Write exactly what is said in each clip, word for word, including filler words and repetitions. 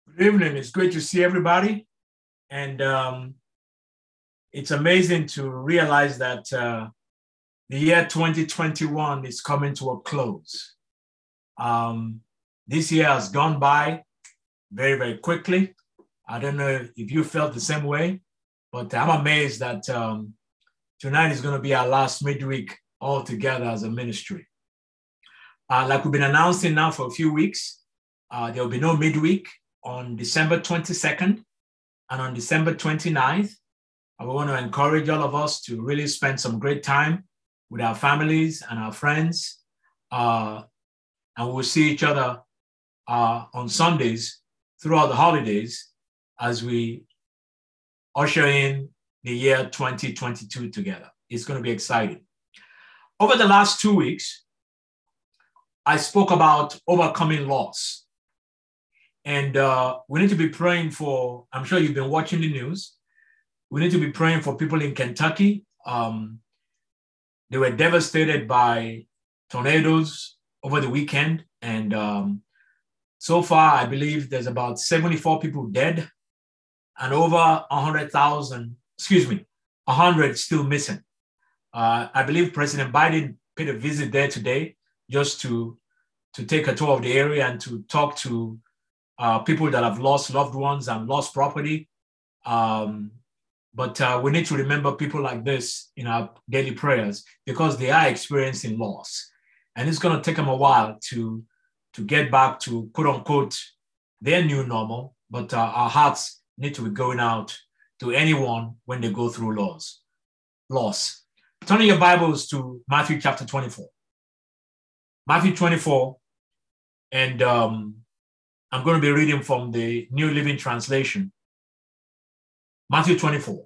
Good evening. It's great to see everybody. And um, it's amazing to realize that uh, the year twenty twenty-one is coming to a close. Um, this year has gone by very, very quickly. I don't know if you felt the same way, but I'm amazed that um, tonight is going to be our last midweek all together as a ministry. Uh, like we've been announcing now for a few weeks, uh, there will be no midweek on December twenty-second and on December twenty-ninth. I want to encourage all of us to really spend some great time with our families and our friends. Uh, and we'll see each other uh, on Sundays throughout the holidays as we usher in the year twenty twenty-two together. It's going to be exciting. Over the last two weeks, I spoke about overcoming loss. And uh, we need to be praying for, I'm sure you've been watching the news. We need to be praying for people in Kentucky. Um, they were devastated by tornadoes over the weekend. And um, so far, I believe there's about seventy-four people dead and over one hundred thousand, excuse me, one hundred still missing. Uh, I believe President Biden paid a visit there today just to, to take a tour of the area and to talk to Uh, people that have lost loved ones and lost property. Um, but uh, we need to remember people like this in our daily prayers because they are experiencing loss. And it's going to take them a while to, to get back to, quote unquote, their new normal. But uh, our hearts need to be going out to anyone when they go through loss. loss. Turn your Bibles to Matthew chapter twenty-four. Matthew twenty-four, and um, I'm going to be reading from the New Living Translation. Matthew twenty-four.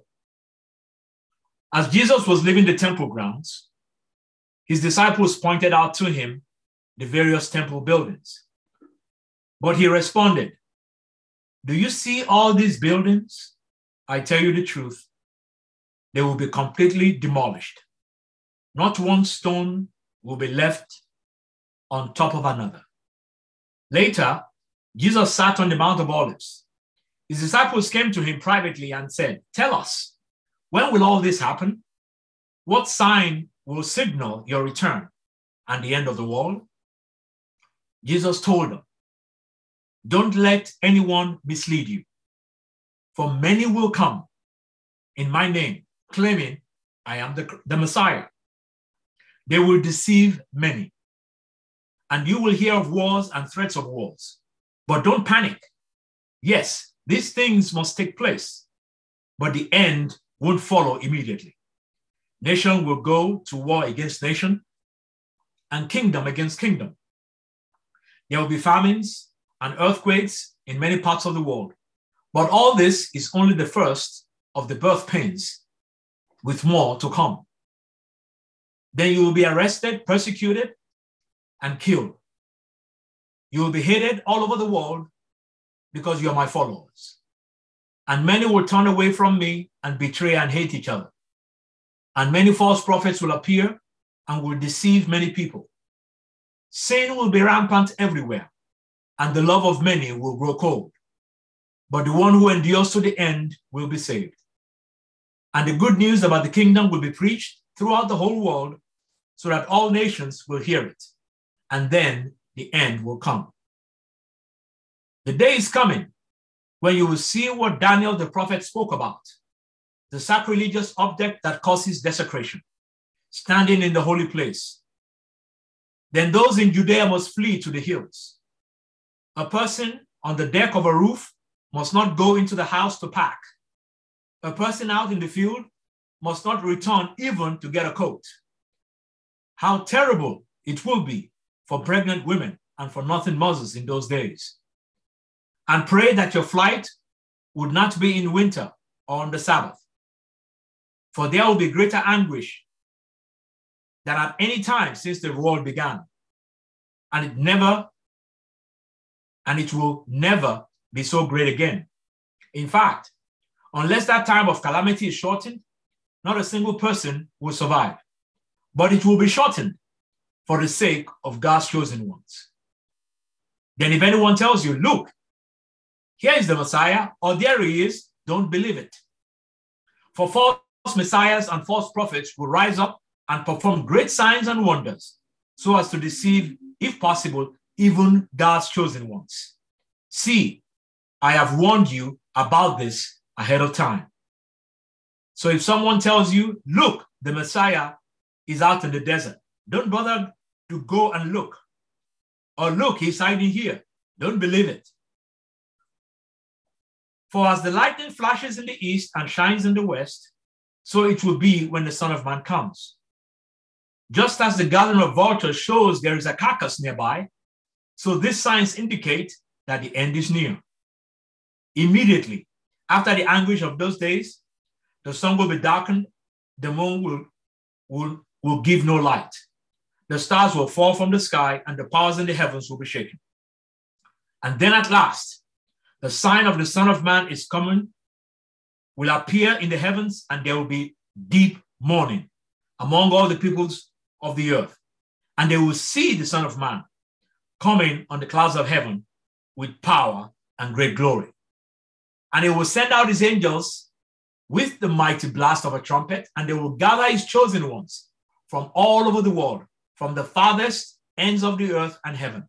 As Jesus was leaving the temple grounds, his disciples pointed out to him the various temple buildings. But he responded, "Do you see all these buildings? I tell you the truth, they will be completely demolished. Not one stone will be left on top of another." Later, Jesus sat on the Mount of Olives. His disciples came to him privately and said, "Tell us, when will all this happen? What sign will signal your return and the end of the world?" Jesus told them, "Don't let anyone mislead you, for many will come in my name, claiming I am the, the Messiah. They will deceive many, and you will hear of wars and threats of wars. But don't panic. Yes, these things must take place, but the end won't follow immediately. Nation will go to war against nation and kingdom against kingdom. There will be famines and earthquakes in many parts of the world. But all this is only the first of the birth pains, with more to come. Then you will be arrested, persecuted, and killed. You will be hated all over the world because you are my followers. And many will turn away from me and betray and hate each other. And many false prophets will appear and will deceive many people. Sin will be rampant everywhere, and the love of many will grow cold. But the one who endures to the end will be saved. And the good news about the kingdom will be preached throughout the whole world so that all nations will hear it. And then the end will come. The day is coming when you will see what Daniel the prophet spoke about, the sacrilegious object that causes desecration, standing in the holy place. Then those in Judea must flee to the hills. A person on the deck of a roof must not go into the house to pack. A person out in the field must not return even to get a coat. How terrible it will be for pregnant women and for nothing mothers in those days. And pray that your flight would not be in winter or on the Sabbath, for there will be greater anguish than at any time since the world began. And it never, and it will never be so great again. In fact, unless that time of calamity is shortened, not a single person will survive. But it will be shortened for the sake of God's chosen ones. Then if anyone tells you, "Look, here is the Messiah, or there he is, don't believe it. For false messiahs and false prophets will rise up and perform great signs and wonders, so as to deceive, if possible, even God's chosen ones. See, I have warned you about this ahead of time. So if someone tells you, look, the Messiah is out in the desert, don't bother to go and look. Or look, he's hiding here. Don't believe it. For as the lightning flashes in the east and shines in the west, so it will be when the Son of Man comes. Just as the gathering of vultures shows there is a carcass nearby, so these signs indicate that the end is near. Immediately after the anguish of those days, the sun will be darkened, the moon will, will, will give no light. The stars will fall from the sky, and the powers in the heavens will be shaken. And then at last, the sign of the Son of Man is coming, will appear in the heavens, and there will be deep mourning among all the peoples of the earth. And they will see the Son of Man coming on the clouds of heaven with power and great glory. And he will send out his angels with the mighty blast of a trumpet, and they will gather his chosen ones from all over the world, from the farthest ends of the earth and heaven.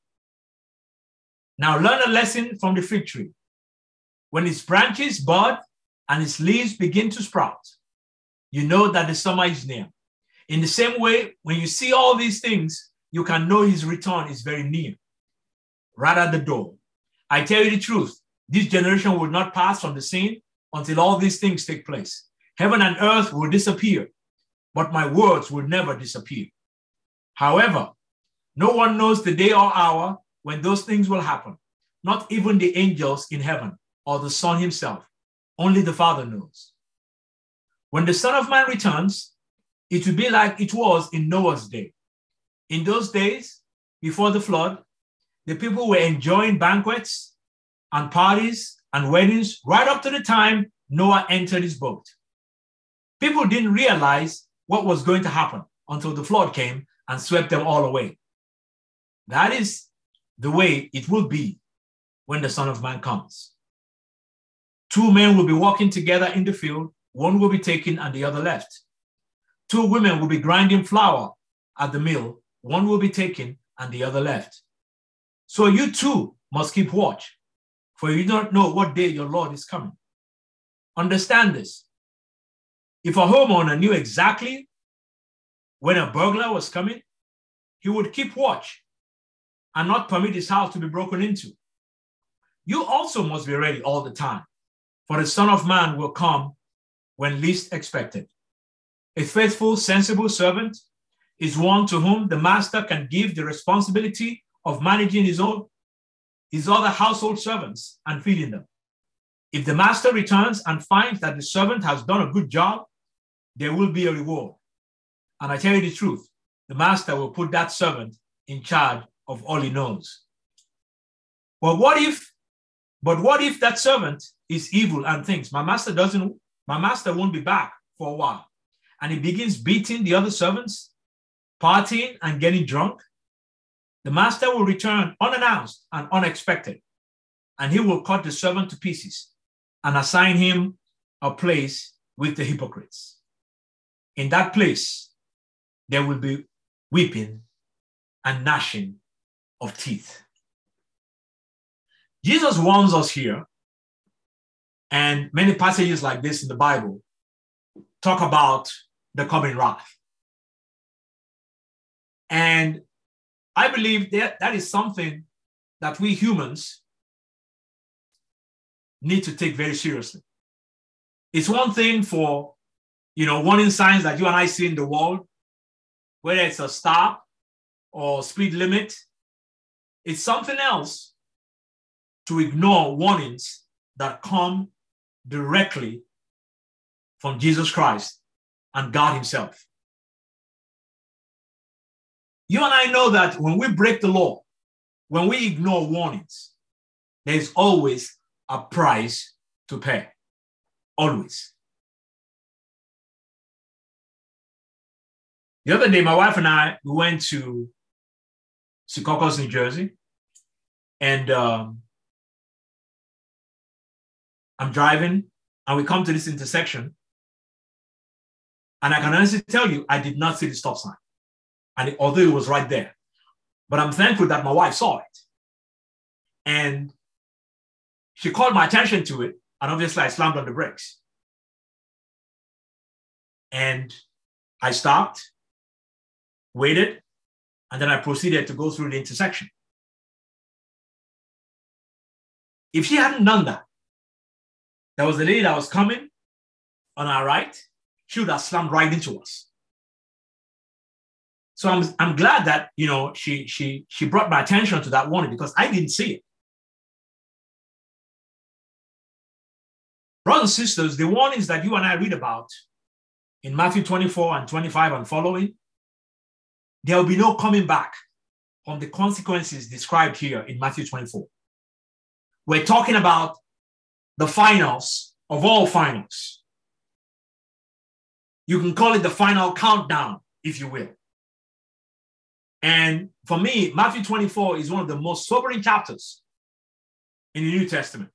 Now learn a lesson from the fig tree. When its branches bud and its leaves begin to sprout, you know that the summer is near. In the same way, when you see all these things, you can know his return is very near, right at the door. I tell you the truth, this generation will not pass from the scene until all these things take place. Heaven and earth will disappear, but my words will never disappear. However, no one knows the day or hour when those things will happen, not even the angels in heaven or the Son himself. Only the Father knows. When the Son of Man returns, it will be like it was in Noah's day. In those days, before the flood, the people were enjoying banquets and parties and weddings right up to the time Noah entered his boat. People didn't realize what was going to happen until the flood came and swept them all away. That is the way it will be when the Son of Man comes. Two men will be walking together in the field, one will be taken and the other left. Two women will be grinding flour at the mill, one will be taken and the other left. So you too must keep watch, for you don't know what day your Lord is coming. Understand this. If a homeowner knew exactly when a burglar was coming, he would keep watch and not permit his house to be broken into. You also must be ready all the time, for the Son of Man will come when least expected. A faithful, sensible servant is one to whom the master can give the responsibility of managing his own, his other household servants and feeding them. If the master returns and finds that the servant has done a good job, there will be a reward. And I tell you the truth, the master will put that servant in charge of all he knows. But what if, but what if that servant is evil and thinks, my master doesn't, my master won't be back for a while, and he begins beating the other servants, partying and getting drunk? The master will return unannounced and unexpected, and he will cut the servant to pieces and assign him a place with the hypocrites. In that place, there will be weeping and gnashing of teeth. Jesus warns us here, and many passages like this in the Bible talk about the coming wrath. And I believe that that is something that we humans need to take very seriously. It's one thing for, you know, warning signs that you and I see in the world, whether it's a stop or speed limit. It's something else to ignore warnings that come directly from Jesus Christ and God himself. You and I know that when we break the law, when we ignore warnings, there's always a price to pay. Always. The other day, my wife and I, we went to Secaucus, New Jersey, and um, I'm driving, and we come to this intersection. And I can honestly tell you, I did not see the stop sign. And it, although it was right there. But I'm thankful that my wife saw it. And she called my attention to it. And obviously, I slammed on the brakes. And I stopped, waited, and then I proceeded to go through the intersection. If she hadn't done that, there was a lady that was coming on our right. She would have slammed right into us. So I'm, I'm glad that, you know, she, she, she brought my attention to that warning because I didn't see it. Brothers and sisters, the warnings that you and I read about in Matthew twenty-four and twenty-five and following, there will be no coming back from the consequences described here in Matthew twenty-four. We're talking about the finals of all finals. You can call it the final countdown, if you will. And for me, Matthew twenty-four is one of the most sobering chapters in the New Testament.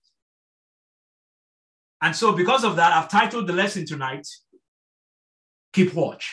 And so because of that, I've titled the lesson tonight, Keep Watch.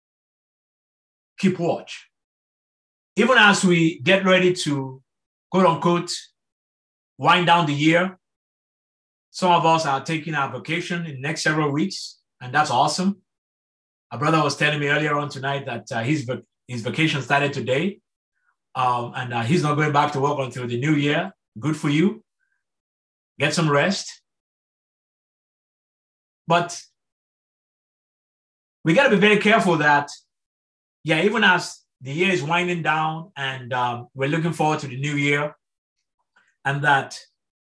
Keep watch. Even as we get ready to, quote unquote, wind down the year, some of us are taking our vacation in the next several weeks, and that's awesome. A brother was telling me earlier on tonight that uh, his, his vacation started today, um, and uh, he's not going back to work until the new year. Good for you. Get some rest. But we got to be very careful that, yeah, even as the year is winding down and um, we're looking forward to the new year, and that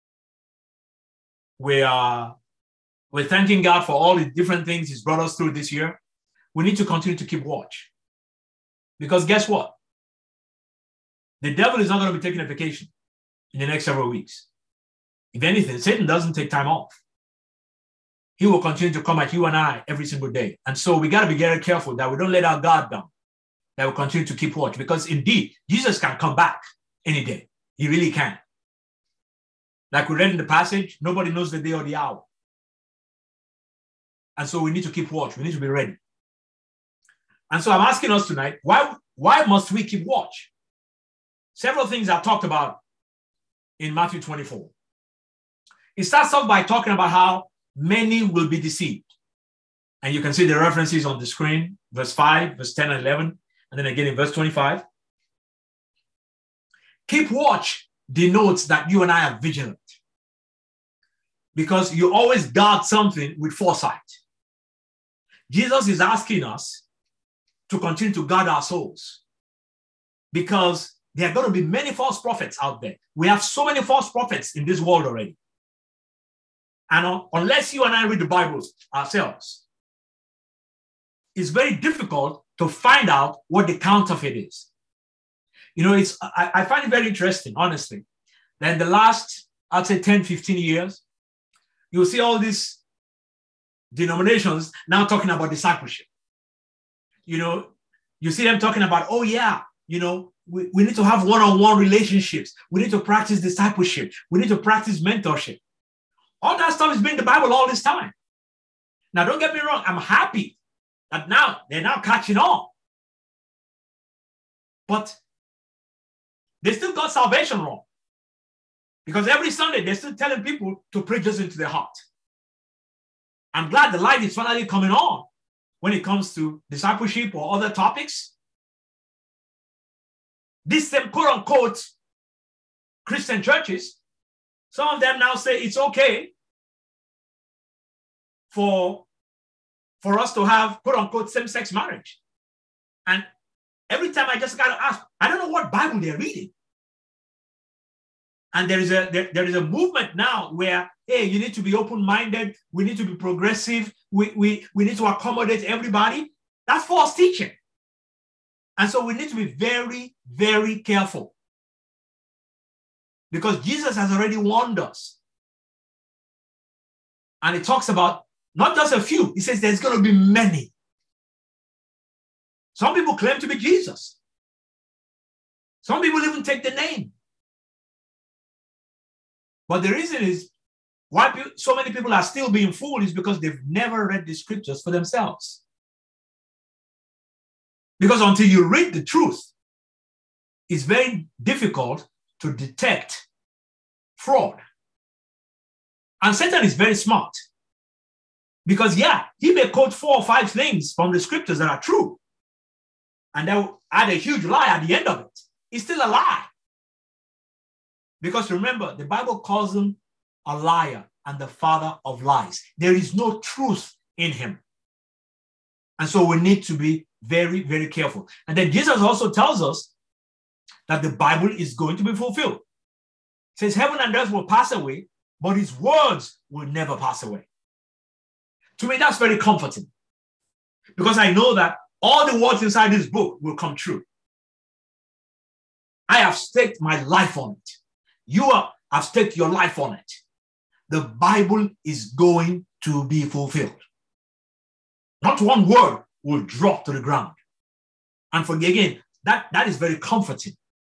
we are we're thanking God for all the different things He's brought us through this year, we need to continue to keep watch. Because guess what? The devil is not going to be taking a vacation in the next several weeks. If anything, Satan doesn't take time off. He will continue to come at you and I every single day. And so we got to be very careful that we don't let our guard down, that we continue to keep watch. Because indeed, Jesus can come back any day. He really can. Like we read in the passage, nobody knows the day or the hour. And so we need to keep watch. We need to be ready. And so I'm asking us tonight, why, why must we keep watch? Several things are talked about in Matthew twenty-four. It starts off by talking about how many will be deceived. And you can see the references on the screen, verse five, verse ten and eleven, and then again in verse twenty-five. Keep watch denotes that you and I are vigilant, because you always guard something with foresight. Jesus is asking us to continue to guard our souls, because there are going to be many false prophets out there. We have so many false prophets in this world already. And uh, unless you and I read the Bible ourselves, it's very difficult to find out what the counterfeit is. You know, it's I, I find it very interesting, honestly, that in the last, I'd say ten, fifteen years, you'll see all these denominations now talking about discipleship. You know, you see them talking about, oh yeah, you know, we, we need to have one-on-one relationships. We need to practice discipleship. We need to practice mentorship. All that stuff has been in the Bible all this time. Now, don't get me wrong. I'm happy that now they're now catching on. But they still got salvation wrong. Because every Sunday, they're still telling people to pray just into their heart. I'm glad the light is finally coming on when it comes to discipleship or other topics. These same quote-unquote Christian churches, some of them now say it's okay for, for us to have quote-unquote same-sex marriage. And every time I just got to ask, I don't know what Bible they're reading. And there is a there, there is a movement now where, hey, you need to be open-minded. We need to be progressive. We, we, we need to accommodate everybody. That's false teaching. And so we need to be very, very careful. Because Jesus has already warned us. And it talks about not just a few. He says there's going to be many. Some people claim to be Jesus. Some people even take the name. But the reason is Why pe- so many people are still being fooled is because they've never read the scriptures for themselves. Because until you read the truth, it's very difficult to detect fraud. And Satan is very smart. Because, yeah, he may quote four or five things from the scriptures that are true. And they'll add a huge lie at the end of it. It's still a lie. Because remember, the Bible calls him a liar and the father of lies. There is no truth in him. And so we need to be very, very careful. And then Jesus also tells us that the Bible is going to be fulfilled. It says heaven and earth will pass away, but his words will never pass away. To me, that's very comforting because I know that all the words inside this book will come true. I have staked my life on it. You are, have staked your life on it. The Bible is going to be fulfilled. Not one word will drop to the ground. And for again, that, that is very comforting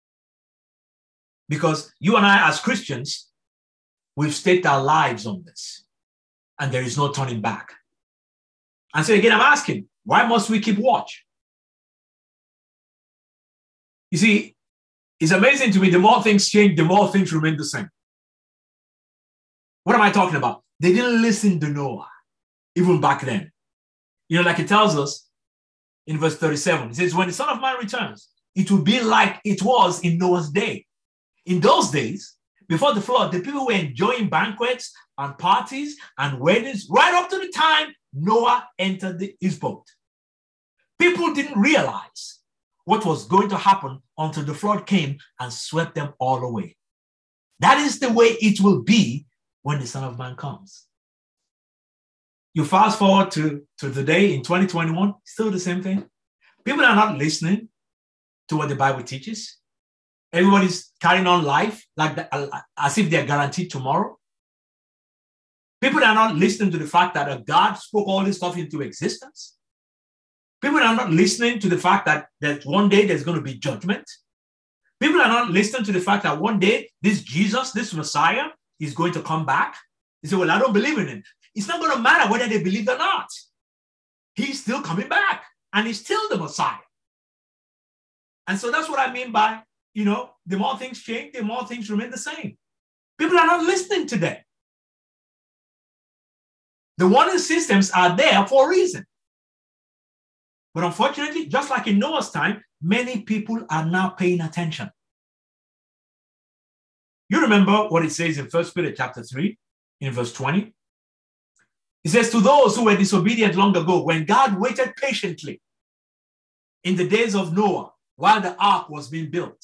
because you and I as Christians, we've staked our lives on this and there is no turning back. And so again, I'm asking, why must we keep watch? You see, it's amazing to me, the more things change, the more things remain the same. What am I talking about? They didn't listen to Noah, even back then. You know, like it tells us in verse thirty-seven, it says, when the Son of Man returns, it will be like it was in Noah's day. In those days, before the flood, the people were enjoying banquets and parties and weddings right up to the time Noah entered the, his boat. People didn't realize what was going to happen until the flood came and swept them all away. That is the way it will be when the Son of Man comes. You fast forward to, to the day in twenty twenty-one, still the same thing. People are not listening to what the Bible teaches. Everybody's carrying on life like the, as if they're guaranteed tomorrow. People are not listening to the fact that a God spoke all this stuff into existence. People are not listening to the fact that, that one day there's going to be judgment. People are not listening to the fact that one day this Jesus, this Messiah, is going to come back. They say, well, I don't believe in him. It's not going to matter whether they believe or not. He's still coming back, and he's still the Messiah. And so that's what I mean by, you know, the more things change, the more things remain the same. People are not listening today. The warning systems are there for a reason. But unfortunately, just like in Noah's time, many people are now paying attention. You remember what it says in First Peter chapter three, in verse twenty? It says, to those who were disobedient long ago, when God waited patiently in the days of Noah while the ark was being built.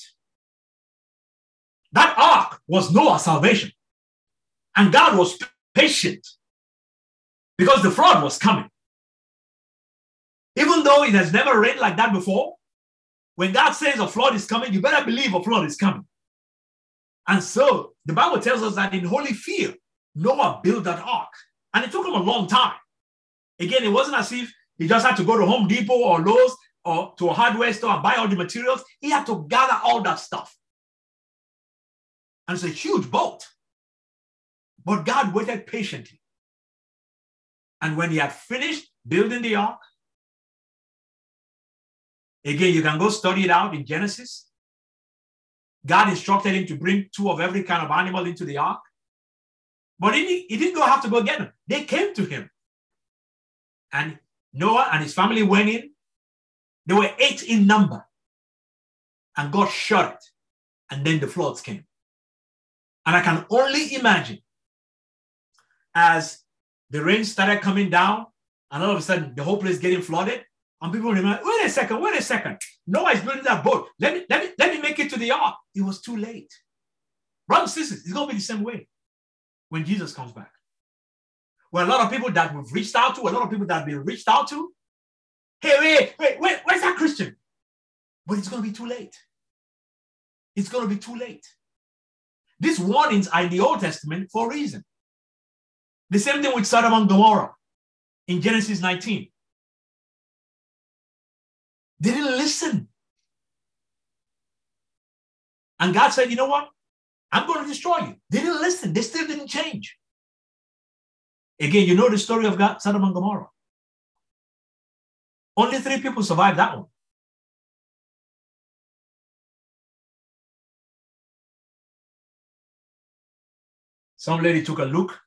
That ark was Noah's salvation. And God was patient because the flood was coming. Even though it has never rained like that before, when God says a flood is coming, you better believe a flood is coming. And so the Bible tells us that in holy fear, Noah built that ark. And it took him a long time. Again, it wasn't as if he just had to go to Home Depot or Lowe's or to a hardware store and buy all the materials. He had to gather all that stuff. And it's a huge boat. But God waited patiently. And when he had finished building the ark, again, you can go study it out in Genesis. God instructed him to bring two of every kind of animal into the ark. But he, he didn't go have to go get them. They came to him. And Noah and his family went in. They were eight in number. And God shut it. And then the floods came. And I can only imagine as the rain started coming down and all of a sudden the whole place getting flooded. And people remember, wait a second, wait a second. Noah is building that boat. Let me, let me, let me make it to the ark. It was too late. Brothers and sisters, it's going to be the same way when Jesus comes back. Well, a lot of people that we've reached out to, a lot of people that have been reached out to, hey, wait, wait, wait, where's that Christian? But it's going to be too late. It's going to be too late. These warnings are in the Old Testament for a reason. The same thing with Sodom and Gomorrah in Genesis nineteen. They didn't listen. And God said, you know what? I'm going to destroy you. They didn't listen. They still didn't change. Again, you know the story of God, Sodom and Gomorrah. Only three people survived that one. Some lady took a look.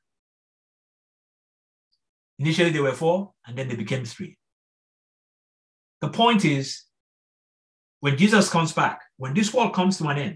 Initially, they were four, and then they became three. The point is, when Jesus comes back, when this world comes to an end,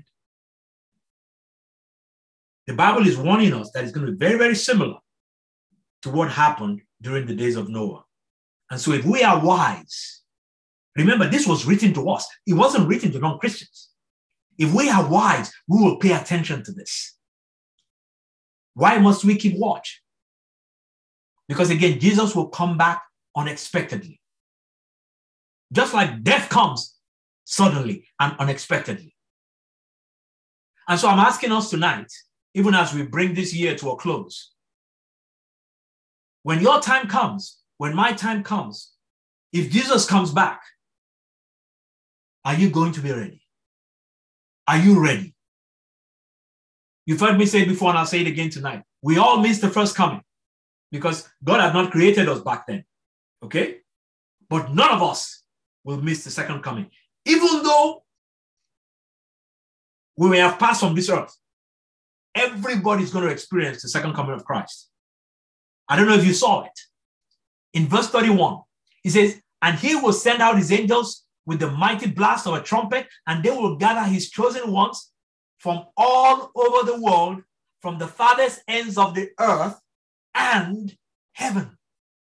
the Bible is warning us that it's going to be very, very similar to what happened during the days of Noah. And so if we are wise, remember, this was written to us. It wasn't written to non-Christians. If we are wise, we will pay attention to this. Why must we keep watch? Because again, Jesus will come back unexpectedly. Just like death comes suddenly and unexpectedly. And so I'm asking us tonight, even as we bring this year to a close, when your time comes, when my time comes, if Jesus comes back, are you going to be ready? Are you ready? You've heard me say it before, and I'll say it again tonight. We all miss the first coming because God had not created us back then, okay? But none of us will miss the second coming. Even though we may have passed from this earth, everybody's going to experience the second coming of Christ. I don't know if you saw it. In verse thirty-one, he says, and he will send out his angels with the mighty blast of a trumpet, and they will gather his chosen ones from all over the world, from the farthest ends of the earth and heaven.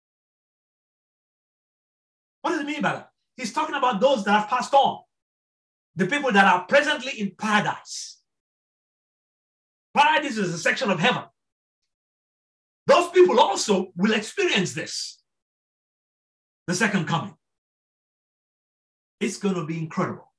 What does it mean by that? He's talking about those that have passed on, the people that are presently in paradise. Paradise is a section of heaven. Those people also will experience this, the second coming. It's going to be incredible.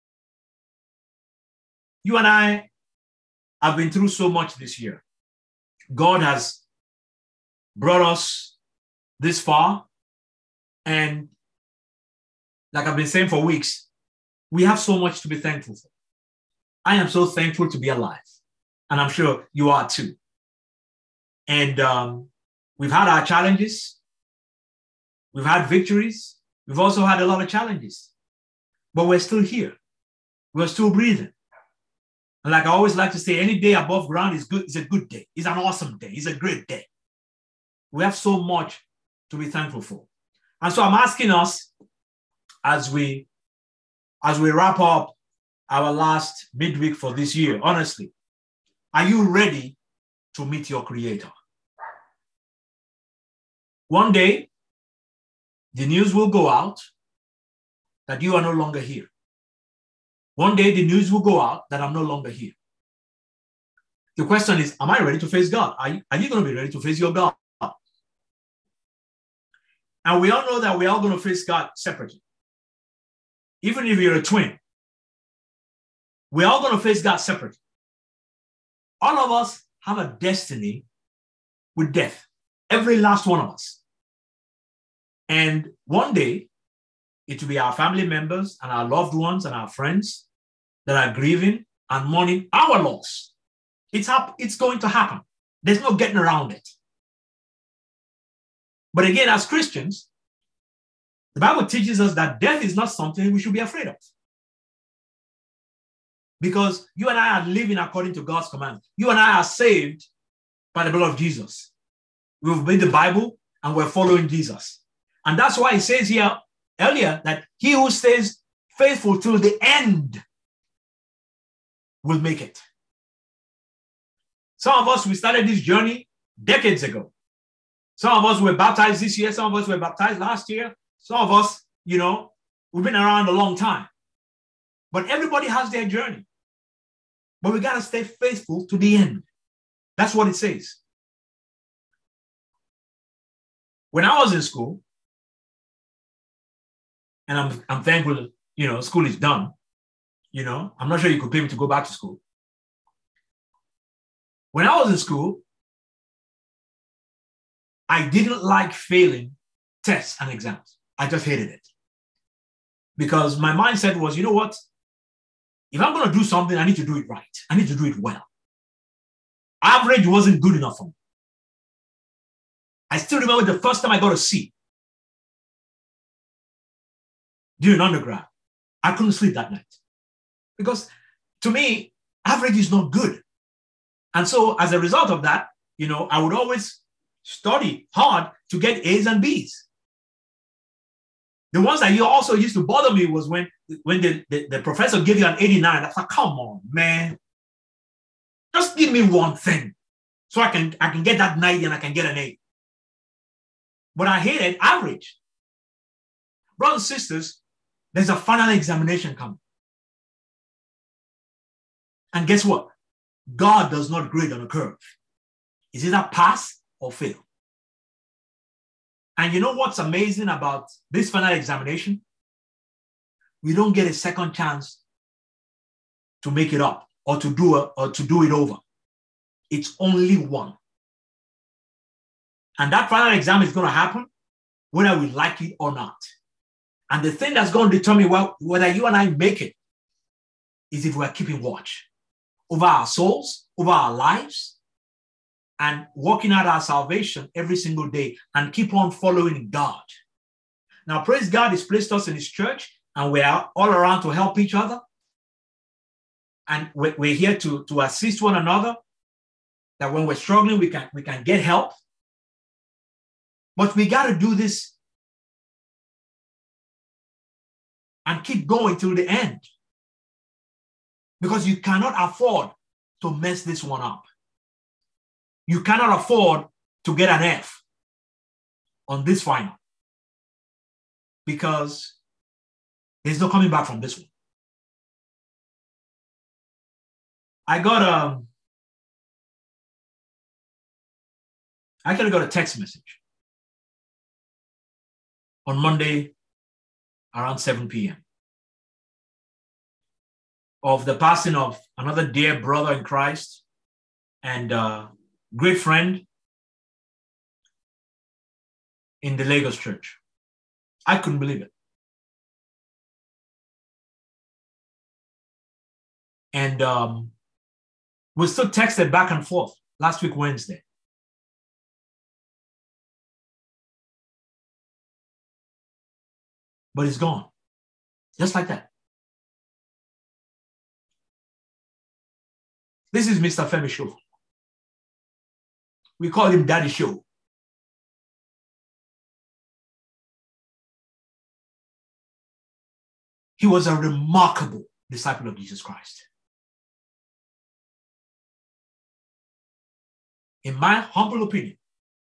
You and I have been through so much this year. God has brought us this far. And like I've been saying for weeks, we have so much to be thankful for. I am so thankful to be alive. And I'm sure you are too. And um, we've had our challenges. We've had victories. We've also had a lot of challenges. But we're still here. We're still breathing. And like I always like to say, any day above ground is good. It's a good day. It's an awesome day. It's a great day. We have so much to be thankful for. And so I'm asking us as we, as we wrap up our last midweek for this year, honestly, are you ready to meet your Creator? One day, the news will go out that you are no longer here. One day, the news will go out that I'm no longer here. The question is, am I ready to face God? Are you, are you going to be ready to face your God? And we all know that we're all going to face God separately. Even if you're a twin, we're all going to face God separately. All of us have a destiny with death. Every last one of us. And one day, it will be our family members and our loved ones and our friends that are grieving and mourning our loss. It's, hap- it's going to happen. There's no getting around it. But again, as Christians, the Bible teaches us that death is not something we should be afraid of. Because you and I are living according to God's command. You and I are saved by the blood of Jesus. We've obeyed the Bible and we're following Jesus. And that's why it says here earlier that he who stays faithful till the end will make it. Some of us, we started this journey decades ago. Some of us were baptized this year. Some of us were baptized last year. Some of us, you know, we've been around a long time. But everybody has their journey. But we got to stay faithful to the end. That's what it says. When I was in school, and I'm, I'm thankful, you know, school is done. You know, I'm not sure you could pay me to go back to school. When I was in school, I didn't like failing tests and exams. I just hated it. Because my mindset was, you know what? If I'm going to do something, I need to do it right. I need to do it well. Average wasn't good enough for me. I still remember the first time I got a C during undergrad. I couldn't sleep that night because to me, average is not good. And so as a result of that, you know, I would always study hard to get A's and B's. The ones that you also used to bother me was when, when the, the, the professor gave you an eighty-nine. I thought, come on, man. Just give me one thing so I can, I can get that ninety and I can get an A. But I hated average. Brothers and sisters, there's a final examination coming. And guess what? God does not grade on a curve. It's either pass or fail. And you know what's amazing about this final examination? We don't get a second chance to make it up or to do it or to do it over. It's only one. And that final exam is going to happen whether we like it or not. And the thing that's going to determine well, whether you and I make it is if we're keeping watch over our souls, over our lives, and working out our salvation every single day and keep on following God. Now, praise God, He's placed us in His church and we are all around to help each other. And we're here to, to assist one another, that when we're struggling, we can, we can get help. But we got to do this and keep going till the end, because you cannot afford to mess this one up. You cannot afford to get an F on this final, because there's no coming back from this one. I got a, I actually got a text message on Monday around seven p.m. of the passing of another dear brother in Christ and uh, great friend in the Lagos church. I couldn't believe it. And um, we still texted back and forth last week, Wednesday. But he's gone, just like that. This is Mister Femi Show. We call him Daddy Show. He was a remarkable disciple of Jesus Christ. In my humble opinion,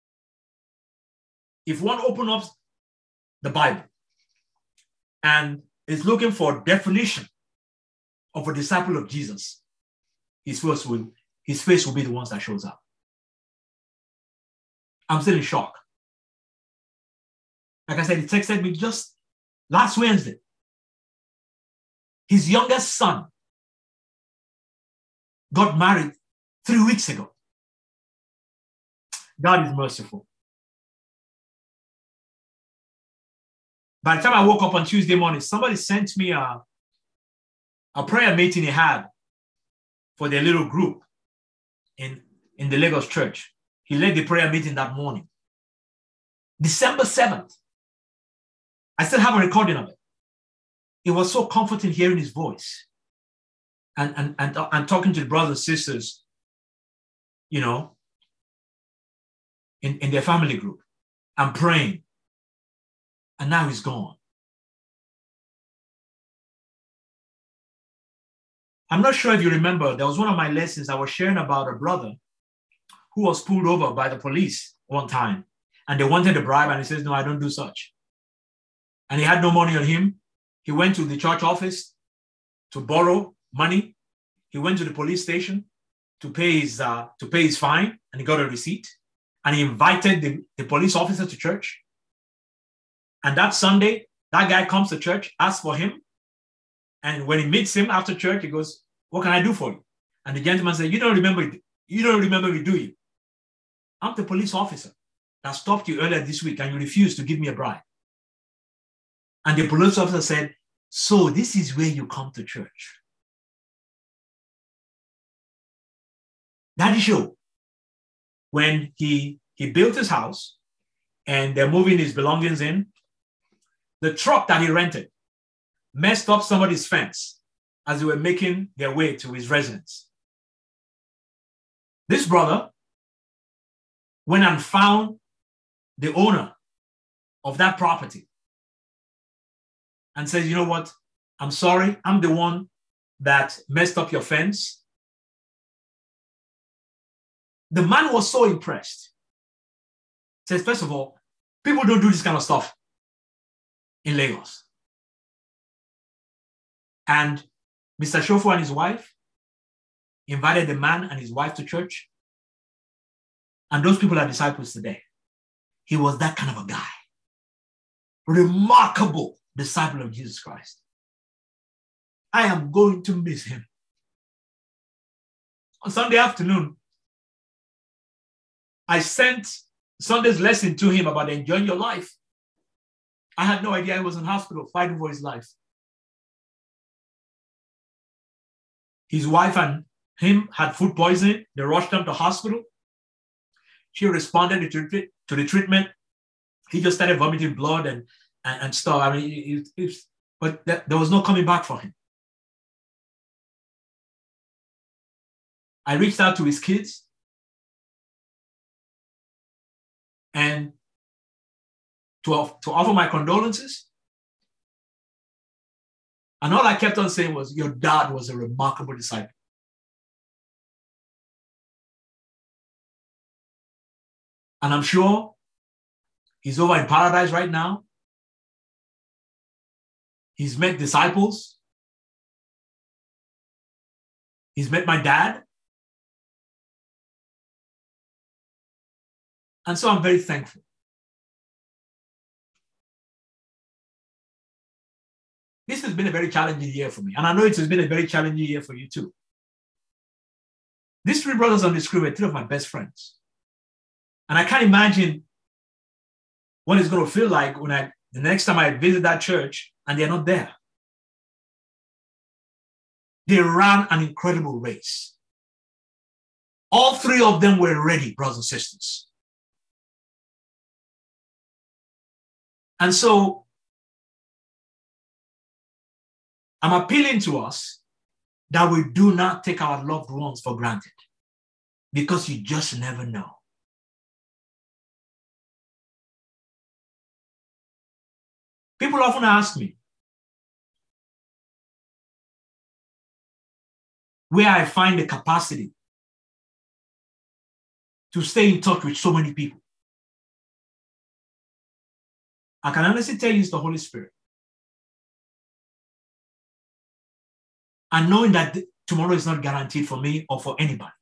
if one opens up the Bible and is looking for a definition of a disciple of Jesus, his face will, his face will be the ones that shows up. I'm still in shock. Like I said, he texted me just last Wednesday. His youngest son got married three weeks ago. God is merciful. By the time I woke up on Tuesday morning, somebody sent me a, a prayer meeting he had for their little group in, in the Lagos church. He led the prayer meeting that morning. December seventh. I still have a recording of it. It was so comforting hearing his voice and, and, and, and talking to the brothers and sisters, you know, in, in their family group and praying. And now he's gone. I'm not sure if you remember, there was one of my lessons I was sharing about a brother who was pulled over by the police one time and they wanted a bribe and he says, no, I don't do such. And he had no money on him. He went to the church office to borrow money. He went to the police station to pay his, uh, to pay his fine and he got a receipt. And he invited the, the police officer to church. And that Sunday, that guy comes to church, asks for him. And when he meets him after church, he goes, what can I do for you? And the gentleman said, you don't remember, you don't remember me, do you? I'm the police officer that stopped you earlier this week and you refused to give me a bribe. And the police officer said, so this is where you come to church. Daddy Show, when he, he built his house, and they're moving his belongings in. The truck that he rented messed up somebody's fence as they were making their way to his residence. This brother went and found the owner of that property and says, you know what? I'm sorry. I'm the one that messed up your fence. The man was so impressed. Says, first of all, people don't do this kind of stuff in Lagos. And Mister Shofo and his wife invited the man and his wife to church. And those people are disciples today. He was that kind of a guy. Remarkable disciple of Jesus Christ. I am going to miss him. On Sunday afternoon, I sent Sunday's lesson to him about enjoying your life. I had no idea he was in hospital fighting for his life. His wife and him had food poisoning. They rushed him to hospital. She responded to, to the treatment. He just started vomiting blood and, and, and stuff. I mean, it, it, it, but th- there was no coming back for him. I reached out to his kids and to, to offer my condolences. And all I kept on saying was, your dad was a remarkable disciple. And I'm sure he's over in paradise right now. He's met disciples. He's met my dad. And so I'm very thankful. This has been a very challenging year for me. And I know it has been a very challenging year for you too. These three brothers on the screen were three of my best friends. And I can't imagine what it's going to feel like when I, the next time I visit that church and they're not there. They ran an incredible race. All three of them were ready, brothers and sisters. And so I'm appealing to us that we do not take our loved ones for granted, because you just never know. People often ask me where I find the capacity to stay in touch with so many people. I can honestly tell you it's the Holy Spirit. And knowing that tomorrow is not guaranteed for me or for anybody.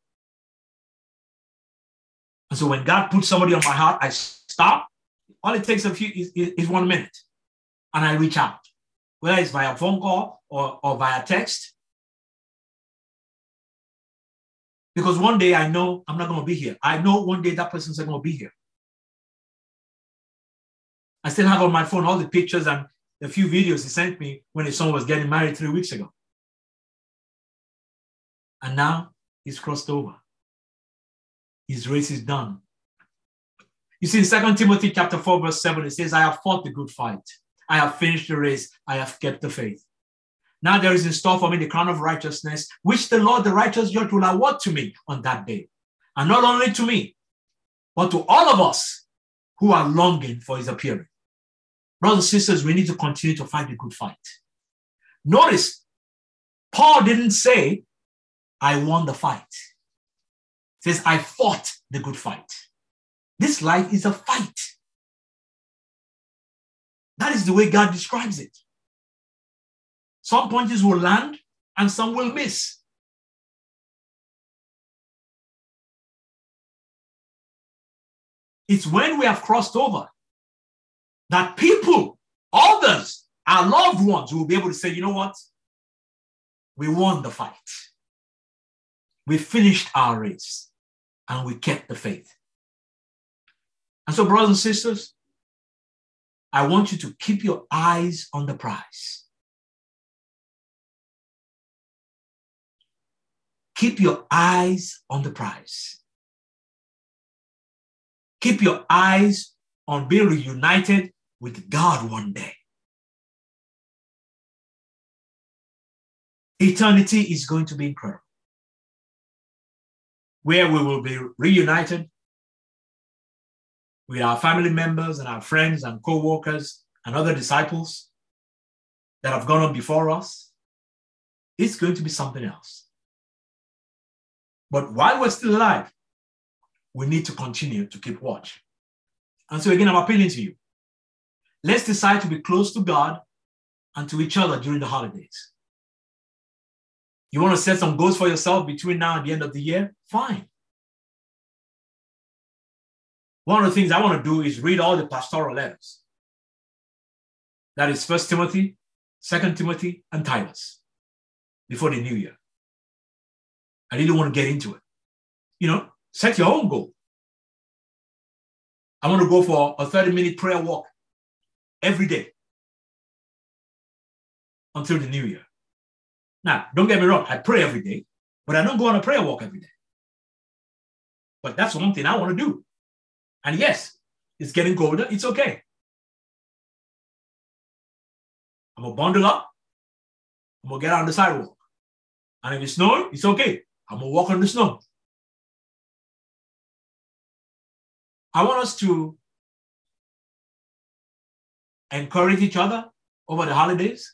And so when God puts somebody on my heart, I stop. All it takes a few is, is, is one minute. And I reach out, whether it's via phone call or, or via text. Because one day I know I'm not going to be here. I know one day that person's not going to be here. I still have on my phone all the pictures and the few videos he sent me when his son was getting married three weeks ago. And now he's crossed over. His race is done. You see, in Second Timothy chapter four, verse seven, it says, I have fought the good fight. I have finished the race. I have kept the faith. Now there is in store for me the crown of righteousness, which the Lord, the righteous judge, will award to me on that day. And not only to me, but to all of us who are longing for his appearing. Brothers and sisters, we need to continue to fight the good fight. Notice, Paul didn't say, I won the fight. He says, I fought the good fight. This life is a fight. That is the way God describes it. Some punches will land and some will miss. It's when we have crossed over that people, others, our loved ones will be able to say, you know what? We won the fight. We finished our race and we kept the faith. And so, brothers and sisters, I want you to keep your eyes on the prize. Keep your eyes on the prize. Keep your eyes on being reunited with God one day. Eternity is going to be incredible, where we will be reunited with our family members and our friends and co-workers and other disciples that have gone on before us. It's going to be something else. But while we're still alive, we need to continue to keep watch. And so again, I'm appealing to you. Let's decide to be close to God and to each other during the holidays. You want to set some goals for yourself between now and the end of the year? Fine. One of the things I want to do is read all the pastoral letters. That is First Timothy, Second Timothy, and Titus before the new year. I really want to get into it. You know, set your own goal. I want to go for a thirty-minute prayer walk every day until the new year. Now, don't get me wrong, I pray every day, but I don't go on a prayer walk every day. But that's one thing I want to do. And yes, it's getting colder. It's okay. I'm going to bundle up. I'm going to get on the sidewalk. And if it's snowing, it's okay. I'm going to walk on the snow. I want us to encourage each other over the holidays.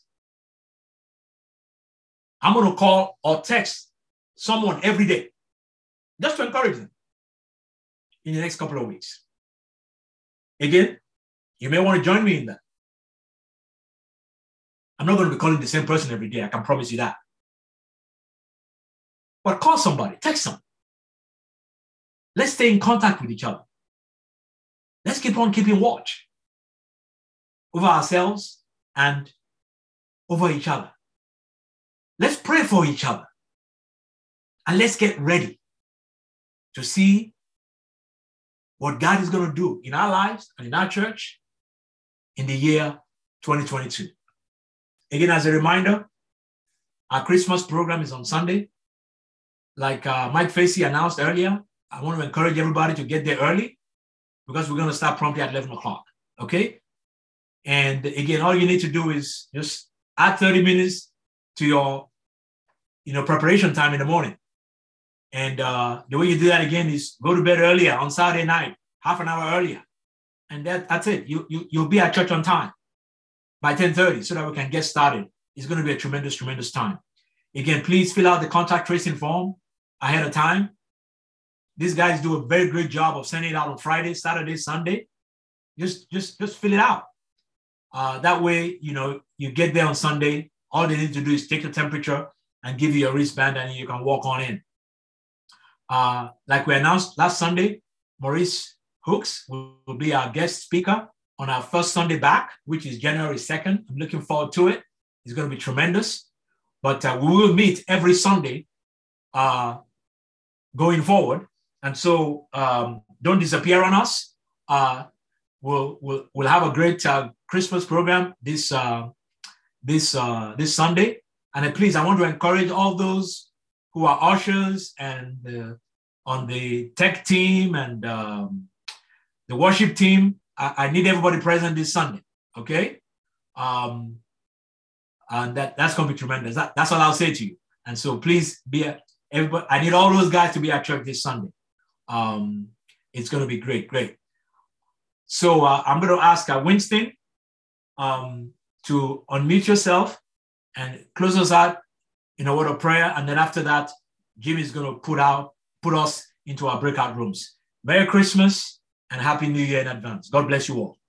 I'm going to call or text someone every day just to encourage them in the next couple of weeks. Again, you may want to join me in that. I'm not going to be calling the same person every day. I can promise you that. But call somebody, text them. Let's stay in contact with each other. Let's keep on keeping watch over ourselves and over each other. Let's pray for each other. And let's get ready to see what God is going to do in our lives and in our church in the year twenty twenty-two. Again, as a reminder, our Christmas program is on Sunday. Like uh, Mike Facey announced earlier, I want to encourage everybody to get there early because we're going to start promptly at eleven o'clock, okay? And again, all you need to do is just add thirty minutes to your you know, preparation time in the morning. And uh, the way you do that again is go to bed earlier on Saturday night, half an hour earlier. And that, that's it. You, you, you'll be at church on time by ten thirty so that we can get started. It's going to be a tremendous, tremendous time. Again, please fill out the contact tracing form ahead of time. These guys do a very great job of sending it out on Friday, Saturday, Sunday. Just, just, just fill it out. Uh, that way, you know, you get there on Sunday. All they need to do is take your temperature and give you your wristband and you can walk on in. Uh, like we announced last Sunday, Maurice Hooks will, will be our guest speaker on our first Sunday back, which is January second. I'm looking forward to it. It's going to be tremendous. But uh, we will meet every Sunday uh, going forward. And so um, don't disappear on us. Uh, we'll, we'll, we'll have a great uh, Christmas program this, uh, this, uh, this Sunday. And uh, please, I want to encourage all those who are ushers and uh, on the tech team and um, the worship team. I, I need everybody present this Sunday, okay? Um, and that, that's going to be tremendous. That, that's all I'll say to you. And so please be at, everybody. I need all those guys to be at church this Sunday. Um, it's going to be great, great. So uh, I'm going to ask uh, Winston um, to unmute yourself and close us out in a word of prayer. And then after that, Jim is going to put out, put us into our breakout rooms. Merry Christmas and Happy New Year in advance. God bless you all.